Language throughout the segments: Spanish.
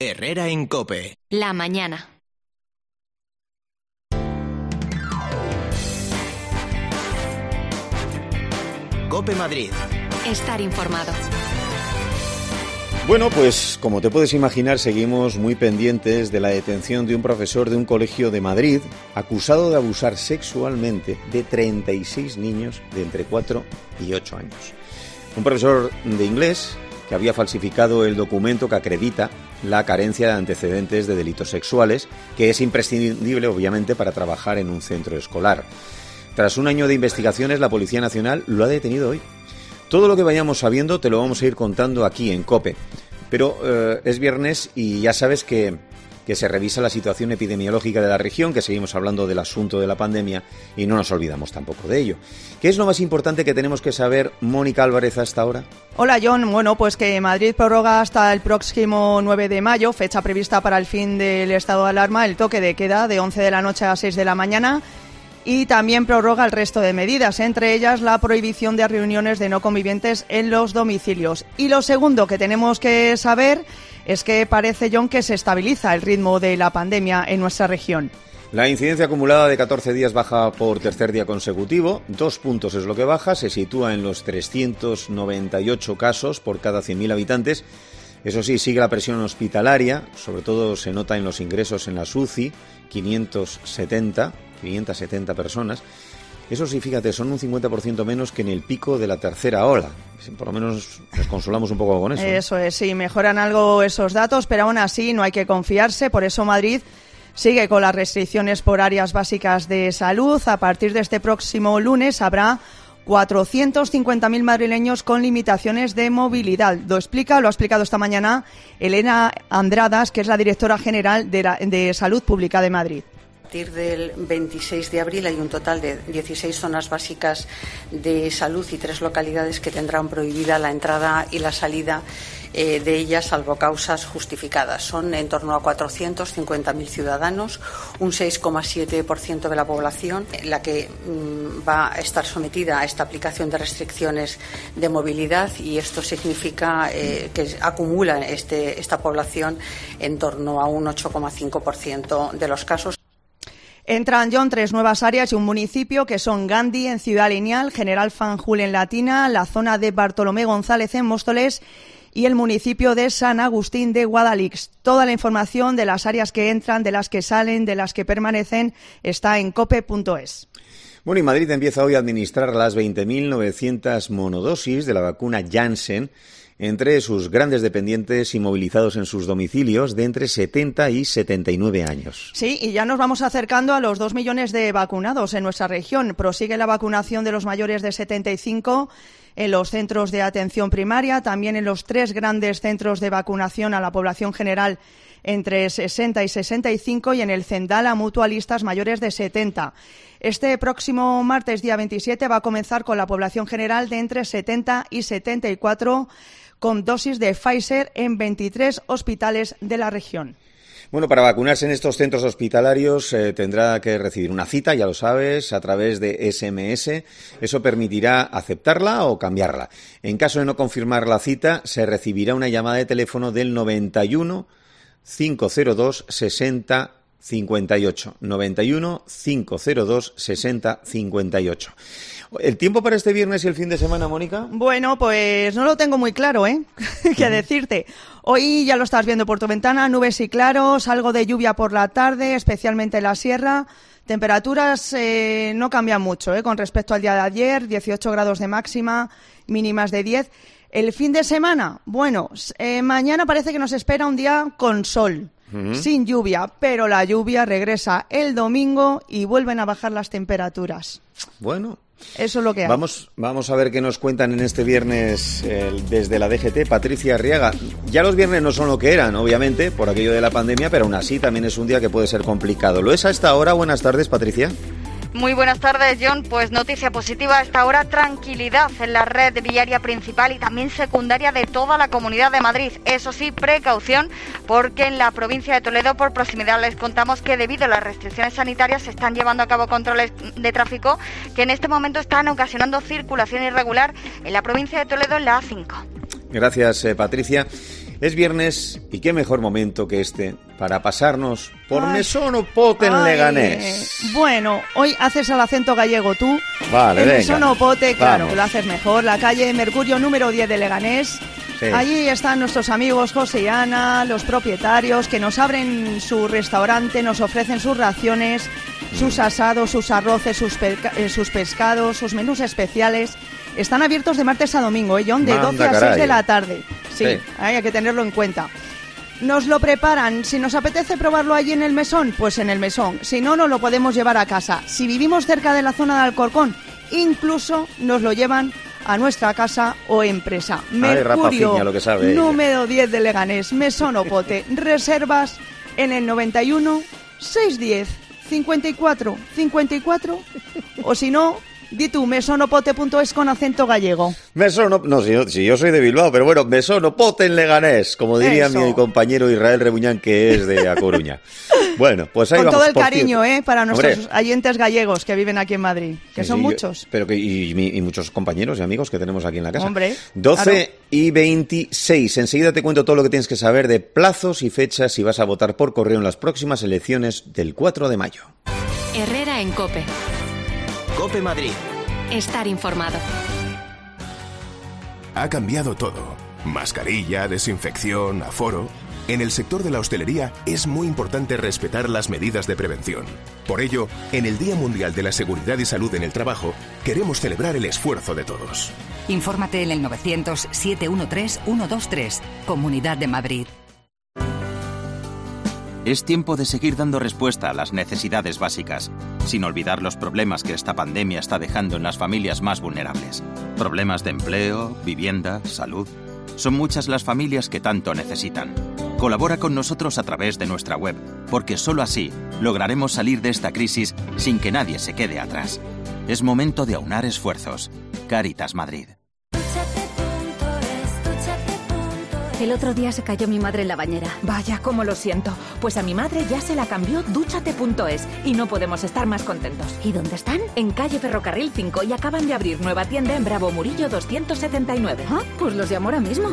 Herrera en COPE. La mañana. COPE Madrid. Estar informado. Bueno, pues como te puedes imaginar, seguimos muy pendientes de la detención de un profesor de un colegio de Madrid acusado de abusar sexualmente de 36 niños de entre 4 y 8 años. Un profesor de inglés que había falsificado el documento que acredita la carencia de antecedentes de delitos sexuales, que es imprescindible, obviamente, para trabajar en un centro escolar. Tras un año de investigaciones, la Policía Nacional lo ha detenido hoy. Todo lo que vayamos sabiendo te lo vamos a ir contando aquí en COPE. Pero es viernes y ya sabes que se revisa la situación epidemiológica de la región, que seguimos hablando del asunto de la pandemia y no nos olvidamos tampoco de ello. ¿Qué es lo más importante que tenemos que saber, Mónica Álvarez, hasta ahora? Hola, John. Bueno, pues que Madrid prorroga hasta el próximo 9 de mayo, fecha prevista para el fin del estado de alarma, el toque de queda de 11 de la noche a 6 de la mañana. Y también prorroga el resto de medidas, entre ellas la prohibición de reuniones de no convivientes en los domicilios. Y lo segundo que tenemos que saber es que parece, John, que se estabiliza el ritmo de la pandemia en nuestra región. La incidencia acumulada de 14 días baja por tercer día consecutivo, 2 puntos es lo que baja, se sitúa en los 398 casos por cada 100.000 habitantes. Eso sí, sigue la presión hospitalaria, sobre todo se nota en los ingresos en las UCI, 570 personas. Eso sí, fíjate, son un 50% menos que en el pico de la tercera ola. Por lo menos nos consolamos un poco con eso. Eso es, sí, mejoran algo esos datos, pero aún así no hay que confiarse. Por eso Madrid sigue con las restricciones por áreas básicas de salud. A partir de este próximo lunes habrá 450.000 madrileños con limitaciones de movilidad. Lo ha explicado esta mañana Elena Andradas, que es la directora general de Salud Pública de Madrid. A partir del 26 de abril hay un total de 16 zonas básicas de salud y 3 localidades que tendrán prohibida la entrada y la salida de ellas, salvo causas justificadas. Son en torno a 450.000 ciudadanos, un 6,7% de la población, la que va a estar sometida a esta aplicación de restricciones de movilidad, y esto significa que acumula esta población en torno a un 8,5% de los casos. Entran, John, 3 nuevas áreas y un municipio, que son Gandhi en Ciudad Lineal, General Fanjul en Latina, la zona de Bartolomé González en Móstoles y el municipio de San Agustín de Guadalix. Toda la información de las áreas que entran, de las que salen, de las que permanecen, está en cope.es. Bueno, y Madrid empieza hoy a administrar las 20.900 monodosis de la vacuna Janssen entre sus grandes dependientes inmovilizados en sus domicilios de entre 70 y 79 años. Sí, y ya nos vamos acercando a los 2 millones de vacunados en nuestra región. Prosigue la vacunación de los mayores de 75 en los centros de atención primaria, también en los 3 grandes centros de vacunación a la población general entre 60 y 65 y en el Cendal a mutualistas mayores de 70. Este próximo martes, día 27, va a comenzar con la población general de entre 70 y 74 con dosis de Pfizer en 23 hospitales de la región. Bueno, para vacunarse en estos centros hospitalarios tendrá que recibir una cita, ya lo sabes, a través de SMS. Eso permitirá aceptarla o cambiarla. En caso de no confirmar la cita, se recibirá una llamada de teléfono del 91 502 60 58. 91 502 60 58. ¿El tiempo para este viernes y el fin de semana, Mónica? Bueno, pues no lo tengo muy claro, ¿Qué decirte? Hoy ya lo estás viendo por tu ventana, nubes y claros, algo de lluvia por la tarde, especialmente en la sierra. Temperaturas no cambian mucho, con respecto al día de ayer, 18 grados de máxima, mínimas de 10. El fin de semana, bueno, mañana parece que nos espera un día con sol, sin lluvia, pero la lluvia regresa el domingo y vuelven a bajar las temperaturas. Bueno, eso es lo que hay. Vamos a ver qué nos cuentan en este viernes desde la DGT, Patricia Arriaga. Ya los viernes no son lo que eran, obviamente, por aquello de la pandemia, pero aún así también es un día que puede ser complicado. ¿Lo es a esta hora? Buenas tardes, Patricia. Muy buenas tardes, John. Pues noticia positiva a esta hora, tranquilidad en la red viaria principal y también secundaria de toda la Comunidad de Madrid. Eso sí, precaución, porque en la provincia de Toledo, por proximidad, les contamos que debido a las restricciones sanitarias se están llevando a cabo controles de tráfico que en este momento están ocasionando circulación irregular en la provincia de Toledo en la A5. Gracias, Patricia. Es viernes y qué mejor momento que este para pasarnos por Mesón o Pote en Leganés. Bueno, hoy haces el acento gallego tú. Vale, en venga. Mesón o Pote, claro, Vamos. lo haces mejor. La calle Mercurio número 10 de Leganés. Sí. Allí están nuestros amigos José y Ana, los propietarios, que nos abren su restaurante, nos ofrecen sus raciones, sus asados, sus arroces, sus pescados, sus menús especiales. Están abiertos de martes a domingo, John, de Manda, 12 a 6 caray. de la tarde. Sí, Sí. hay que tenerlo en cuenta. Nos lo preparan. Si nos apetece probarlo allí en el mesón, pues en el mesón. Si no, nos lo podemos llevar a casa. Si vivimos cerca de la zona de Alcorcón, incluso nos lo llevan a nuestra casa o empresa. Ay, Mercurio, rapaciña, lo que sabe ella. número 10 de Leganés, Mesón o Pote. Reservas en el 91 610 54 54 o si no, di tú mesonopote.es con acento gallego. Mesón o... No, si yo soy de Bilbao, pero bueno, Mesón o Pote en Leganés, como diría Eso. mi compañero Israel Rebuñán, que es de A Coruña. Bueno, pues ahí Con vamos. todo el Por cariño, cierto, para nuestros hombre, oyentes gallegos que viven aquí en Madrid, que sí, son sí, muchos. Pero y muchos compañeros y amigos que tenemos aquí en la casa. Hombre, 12 claro. y 26. Enseguida te cuento todo lo que tienes que saber de plazos y fechas si vas a votar por correo en las próximas elecciones del 4 de mayo. Herrera en COPE. Cope Madrid. Estar informado. Ha cambiado todo. Mascarilla, desinfección, aforo. En el sector de la hostelería es muy importante respetar las medidas de prevención. Por ello, en el Día Mundial de la Seguridad y Salud en el Trabajo, queremos celebrar el esfuerzo de todos. Infórmate en el 900-713-123, Comunidad de Madrid. Es tiempo de seguir dando respuesta a las necesidades básicas, sin olvidar los problemas que esta pandemia está dejando en las familias más vulnerables. Problemas de empleo, vivienda, salud. Son muchas las familias que tanto necesitan. Colabora con nosotros a través de nuestra web, porque solo así lograremos salir de esta crisis sin que nadie se quede atrás. Es momento de aunar esfuerzos. Cáritas Madrid. El otro día se cayó mi madre en la bañera. Vaya, cómo lo siento. Pues a mi madre ya se la cambió Dúchate.es y no podemos estar más contentos. ¿Y dónde están? En calle Ferrocarril 5 y acaban de abrir nueva tienda en Bravo Murillo 279. Ah, pues los llamo ahora mismo.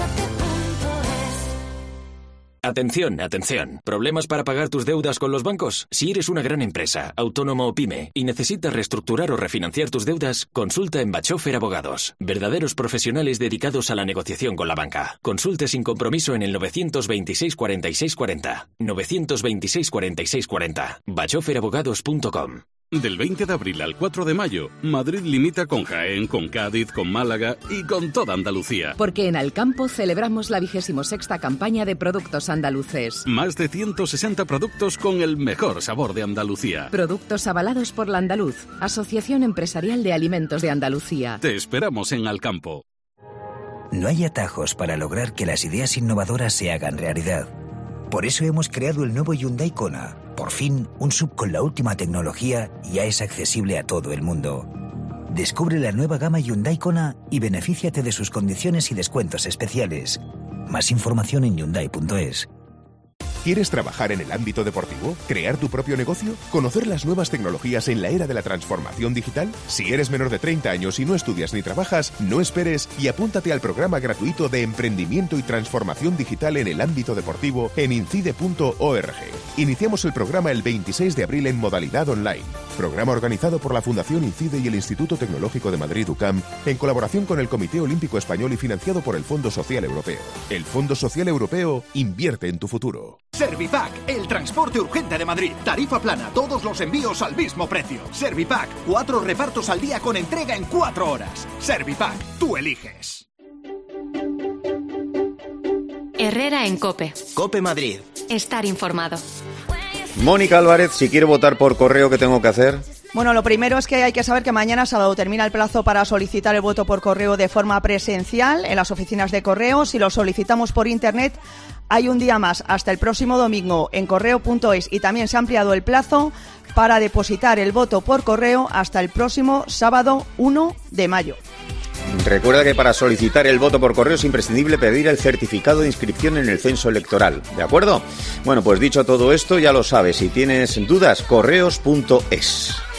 Atención, atención. ¿Problemas para pagar tus deudas con los bancos? Si eres una gran empresa, autónomo o pyme y necesitas reestructurar o refinanciar tus deudas, consulta en Bachofer Abogados. Verdaderos profesionales dedicados a la negociación con la banca. Consulte sin compromiso en el 926 46 40. 926 46 40. bachoferabogados.com. Del 20 de abril al 4 de mayo, Madrid limita con Jaén, con Cádiz, con Málaga y con toda Andalucía. Porque en Alcampo celebramos la 26ª campaña de productos andaluces. Más de 160 productos con el mejor sabor de Andalucía. Productos avalados por La Andaluz, Asociación Empresarial de Alimentos de Andalucía. Te esperamos en Alcampo. No hay atajos para lograr que las ideas innovadoras se hagan realidad. Por eso hemos creado el nuevo Hyundai Kona. Por fin, un SUV con la última tecnología ya es accesible a todo el mundo. Descubre la nueva gama Hyundai Kona y benefíciate de sus condiciones y descuentos especiales. Más información en Hyundai.es. ¿Quieres trabajar en el ámbito deportivo? ¿Crear tu propio negocio? ¿Conocer las nuevas tecnologías en la era de la transformación digital? Si eres menor de 30 años y no estudias ni trabajas, no esperes y apúntate al programa gratuito de Emprendimiento y Transformación Digital en el ámbito deportivo en incide.org. Iniciamos el programa el 26 de abril en modalidad online. Programa organizado por la Fundación Incide y el Instituto Tecnológico de Madrid UCAM en colaboración con el Comité Olímpico Español y financiado por el Fondo Social Europeo. El Fondo Social Europeo invierte en tu futuro. Servipack, el transporte urgente de Madrid. Tarifa plana, todos los envíos al mismo precio. Servipack, 4 repartos al día con entrega en 4 horas. Servipack, tú eliges. Herrera en COPE. Cope Madrid. Estar informado. Mónica Álvarez, si quiero votar por correo, ¿qué tengo que hacer? Bueno, lo primero es que hay que saber que mañana sábado termina el plazo para solicitar el voto por correo de forma presencial en las oficinas de correo. Si lo solicitamos por internet, hay un día más hasta el próximo domingo en correo.es y también se ha ampliado el plazo para depositar el voto por correo hasta el próximo sábado 1 de mayo. Recuerda que para solicitar el voto por correo es imprescindible pedir el certificado de inscripción en el censo electoral, ¿de acuerdo? Bueno, pues dicho todo esto, ya lo sabes, si tienes dudas, correos.es.